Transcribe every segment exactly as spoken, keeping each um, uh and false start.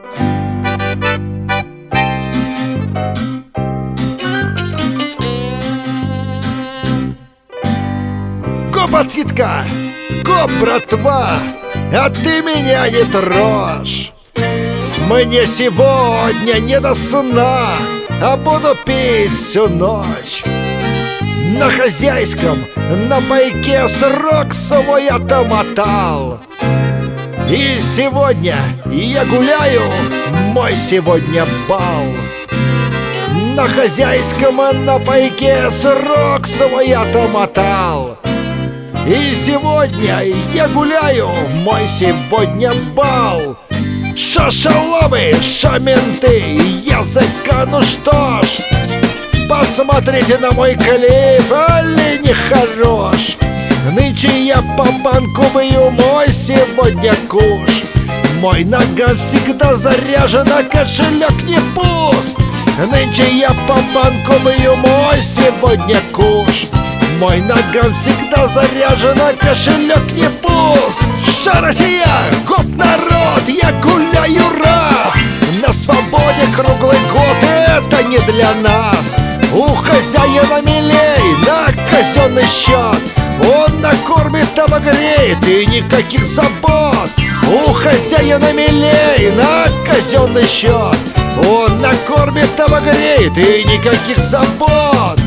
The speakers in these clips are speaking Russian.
Го, братитка, го, братва, а ты меня не трожь. Мне сегодня не до сна, а буду пить всю ночь. На хозяйском, на пайке срок свой отмотал. И сегодня я гуляю, мой сегодня бал. На хозяйском, на пайке срок свой отмотал. И сегодня я гуляю, мой сегодня бал. Шо шаломы, шо менты, языка, ну что ж, посмотрите на мой клип, али не хорош. Нынче я по банку бью, мой сегодня куш. Мой наган всегда заряжен, а кошелек не пуст. Нынче я по банку бью, мой сегодня куш. Мой наган всегда заряжен, а кошелек не пуст. Ша, Россия, гоп, народ, я гуляю раз. На свободе круглый год, это не для нас. У хозяина милей на казенный счет. Он накормит, обогреет и никаких забот. У хозяина милей на казенный счет. Он накормит, обогреет и никаких забот.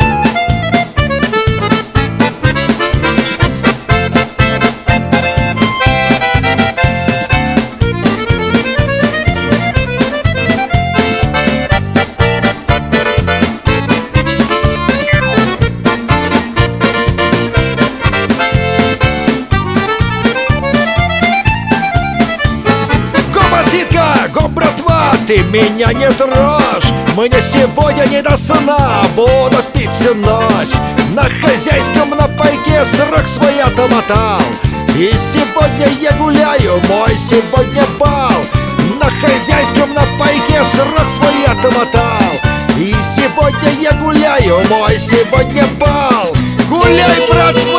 Го, братва, ты меня не трожь. Мне сегодня не до сна, буду пить всю ночь. На хозяйском, на пайке срок свой отмотал. И сегодня я гуляю, мой сегодня бал. На хозяйском, на пайке срок свой отмотал. И сегодня я гуляю, мой сегодня бал. Гуляй, братва!